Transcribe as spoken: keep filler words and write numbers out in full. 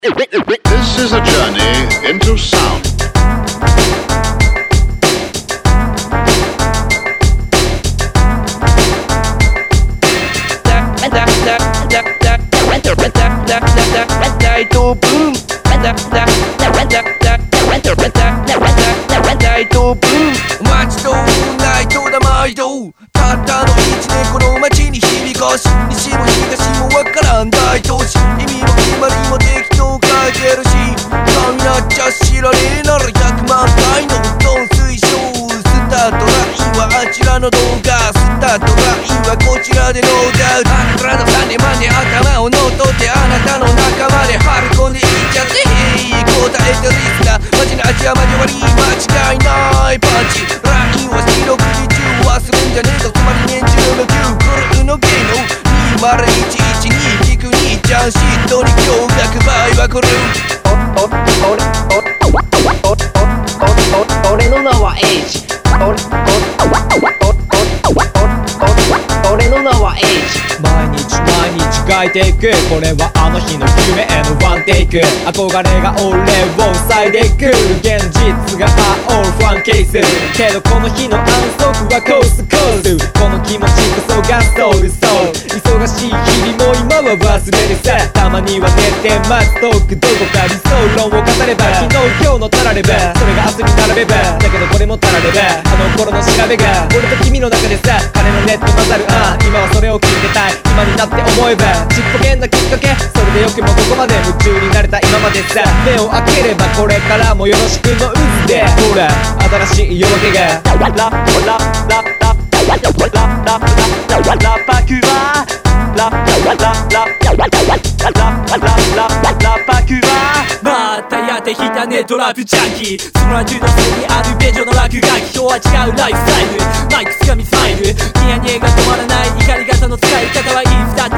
This is a journey into sound. 大東文大東文街とないとだ毎度たったの一年この街に響かし西も東もわからん大都市意味も決まりも適当書いてるし神なっちゃ知られならひゃくまん回のドン推奨スタートラインはあちらの動画スタートラインはこちらでノーダウトあなたらの種まで頭を乗っ取ってあなたの仲間で張り込んでいっちゃって答えてリスナーマジな味は交わり間違いないパンチラインは四六時中忘れんじゃねえぞつまり年中のきゅうクルーの芸能にまるいちいちに聞く兄ちゃん嫉妬に驚愕倍は来るおお俺おおお俺の名はエイジ俺俺の名はエイジ毎日毎日書いていくこれはあの日の夢へのワンテイク憧れが俺を塞いでいく現実がallファンケースけどこの日の安息はコースコースこの気持ちこそがソウルソウル忙しい日々も今は忘れるさたまには寝てます遠くどこか理想論を語れば昨日今日のたらればそれが明日に並べばだけどこれもたらればあの頃の調べが俺と君の中でさ金のネット混ざるああ今はそれを聞いてたい今になって思えばちっぽけなきっかけそれでよくもここまで夢中になれた今までさ目を開ければこれからもよろしくの渦でほら新しい夜明けがラッラッラッラッラッラッラッラッラッパクワラッラッラッラッラッラッラッラッパクワまたやってきたねトラップジャンキーその中のせいにある便所の落書き今日は違うライフスタイルマイクつかみスマイルニヤニヤが止まらない怒り方の使い方はいい二